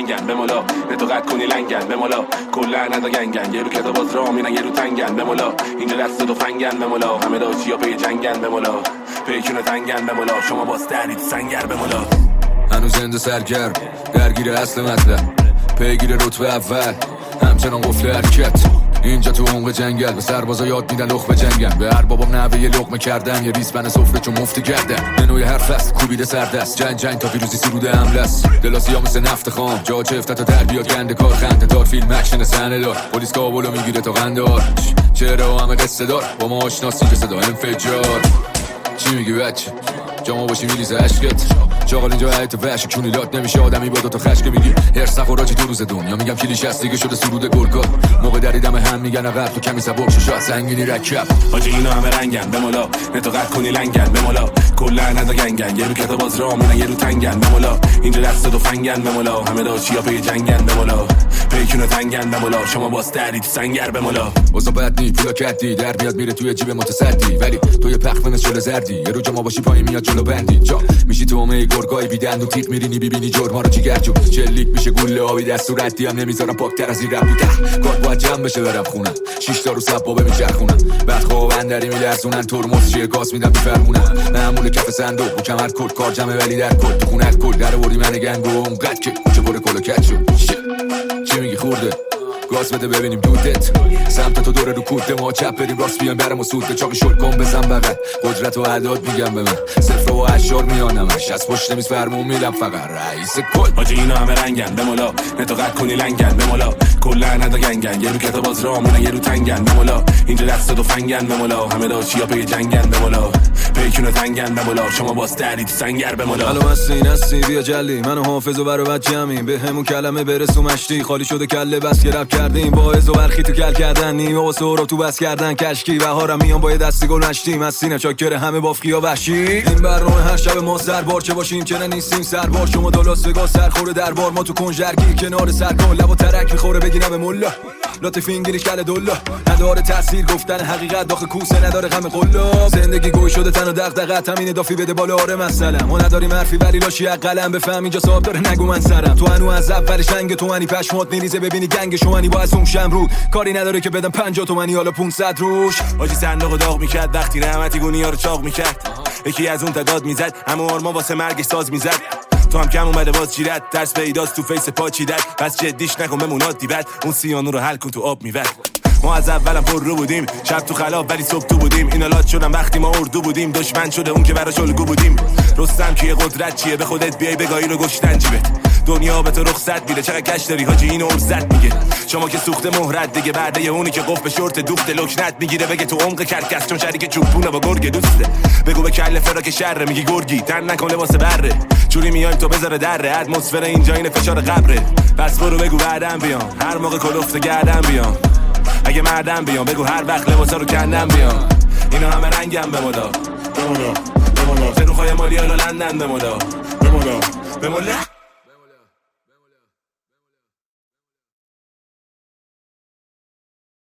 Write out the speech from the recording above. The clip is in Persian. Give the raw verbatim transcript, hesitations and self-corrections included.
تنگن به مولا نه تو قد کنی لنگن به مولا کلا ندا گنگن یه رو کتاب باز راه میرن یه رو تنگن به مولا اینجا دست تو فنگن به مولا همه داشیا پی جنگن به مولا پیکونو تنگن به مولا شما باز دردید سنگر به مولا هنوز زنده سرگرم درگیر اصل مطلب پیگیر رتبه اول همچنان قفل حرکت اینجا تو عمق جنگل به سربازا یاد میدن لخ به جنگن به هر بابام نوه یه لقمه کردن یه ریسمن سفره چون مفتی کردن منوی هر فصل کوبیده سردست جنگ جنگ تا پیروزی سروده حمله است دلاسی ها مثل نفت خام جا چه افتت و تربیات گنده کار خنده دار فیلم اکشن صحنه دار پلیس کابلو میگیره تا قندار چهره همه قصه دار با ما آشناسی که صدا انفجار چی میگی بچه جامو باشی میریزه عشقت چاقال اینجا حیط وحش کونیلات نمیشه آدمی با دوتا خشک میگی هرس نخوراجی تو روز دنیا میگم کلیش هست دیگه شده سرود گرگا موقع دریدم هم میگن عقب تو کمی سبک شو سنگینی رکب حاجی اینا همه رنگن به مولا نه تو قد کنی لنگن به مولا کلا ندا گنگن یه رو کتاب باز راه میرن یه رو تنگن به مولا اینجا دست تو فنگن به مولا همه داشیا پی جنگن به مولا پیکونو تنگن به مولا شما باز دردید سنگر به مولا واسه بد نی پولا کردی در میاد میره توی جیب متصدی ولی تو یه پخ من شل زردی یه رو جما باشی پایین میاد جلو بندی جا میشی تو اومه گرگای بیدند و تیغ میرینی ببینی جرما رو جیگر جو چلیک میشه گوله آبی دست و ردی هم نمیذارم پاکتر از این رب بوده کار باید جمع بشه برم خونم شیش تا رو سبابه میچرخونم بعد خواب اندری میلرزونن ترمز چیه گاز میدم میفرمونم معمول کف صندوق و کمر کد کار جمع ولی در کد تو خونت کد در وردی من گنگ و اونقدر که کوچه پر کلا کج شد چی میگی خورده گاز بده ببینیم دودت سمت تو دوره رو کوده ما چپ بریم راست بیان برم و سود چاقی شل کن بزن بغل قدرت و عداد میگم به من صفر و اشار میانمش از پشت میز فرمون میدم فقط رئیس کل حاجی اینا همه رنگن به مولا نه تو قد کنی لنگن به مولا کلا ندا گنگن یه رو کتاب باز راه میرن یه رو تنگن به مولا اینجا دست تو فنگن به مولا همه داشیا پی جنگن به مولا پیکونو تنگن به مولا شما باز دردید سنگر به مولا الو هستی نستی بیا جلی منو حافظ و برو بچ جمعیم به همون کلمه برسو مشتی خالی شده کله بس گرب کردیم با از و برخی تو کل کردن نیم و سورا تو بس کردن کشکی بهارم میام با دستی گل نشتیم از سینه چاکر همه بافقیا وحشی این برنامه هر شب ما سربار چه باشیم چه نیستیم سربار شما دلاس وگا سرخوره دربار ما تو کنجرگی کنار سرکن لب و ترک میخوره بگیرم به مولا لطف انگلیش کله دلا نداره تاثیر گفتن حقیقت داخل کوسه نداره غم قلاب زندگی گوی شده تن و دغدغه همین دافی بده بالا آره مثلا ما نداریم حرفی ولی لاشی قلم بفهم اینجا صاحب داره نگو من سرم تو انو از اولش رنگ تو منی پشمات میریزه ببینی گنگ شوانی با از اون شمرو کاری نداره که بدم پنجاه تومانی حالا پانصد روش حاجی صندوق داغ میکرد وقتی رحمتی گونیا رو چاق میکرد یکی از اون تداد میزد اما آرما واسه مرگش ساز میزد تو هم کم اومده باز چیرت ترس پیداست تو فیس پا چیدت پس جدیش نکن بمونات دیبت اون سیانو رو حل کن تو آب میوت ما از اولم پر رو بودیم شب تو خلاب ولی صبح تو بودیم اینا لات شدن وقتی ما اردو بودیم دشمن شده اون که براش الگو بودیم رستم که قدرت چیه به خودت بیای بگاهی رو گشتن جیبت دنیا به تو رخصت میده چقدر کش داری حاجی اینو ارزت میگه شما که سوخته مهرت دیگه بعد یه اونی که قف به شورت دوخت لکنت میگیره بگه تو عمق کرکس چون شریک چوبونه با گرگ دوسته بگو به کله فراک شر میگی گرگی تن نکن لباس بره جوری میایم تو بذاره دره اتمسفر اینجا این فشار قبره پس برو بگو بعدم بیام هر موقع کلفت گردم بیام اگه مردم بیام بگو هر وقت لباسا رو کندم بیام اینا همه رنگم به مولا به مولا به مولا زروخای مالی الا لندن به مولا به مولا به مولا